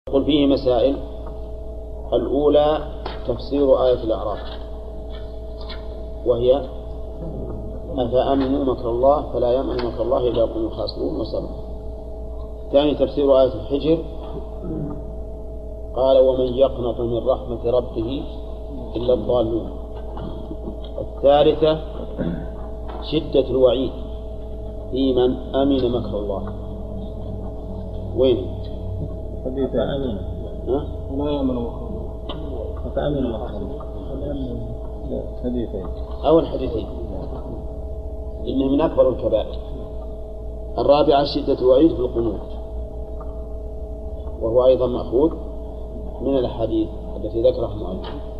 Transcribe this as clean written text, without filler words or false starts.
قل فيه مسائل. الأولى تفسير آية الأعراف، وهي أفأمنوا مكر الله فلا يأمن مكر الله إلا القوم الخاسرون وسلم. ثاني تفسير آية الحجر، قال ومن يقنط من رحمة ربه إلا الضالون. الثالثة شدة الوعيد في من أمن مكر الله. وين؟ حديث أمين ولا يأمن مكر الله فأمن مكر الله. حديثين أو الحديثين إنه من أكبر الكبائر. الرابعة شدة الوعيد في القنوت، وهو أيضا مأخوذ من الحديث التي ذكرها المؤلف.